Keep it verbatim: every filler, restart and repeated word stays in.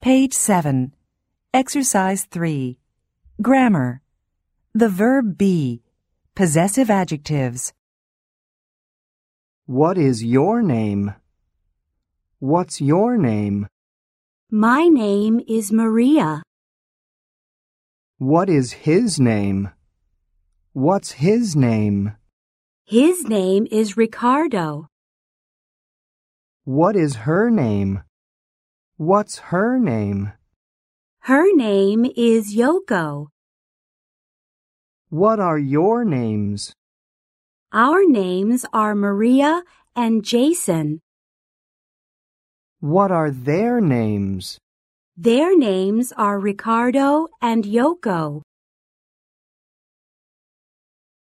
Page seven. Exercise three. Grammar. The verb be. Possessive adjectives. What is your name? What's your name? My name is Maria. What is his name? What's his name? His name is Ricardo. What is her name? What's her name? Her name is Yoko. What are your names? Our names are Maria and Jason. What are their names? Their names are Ricardo and Yoko.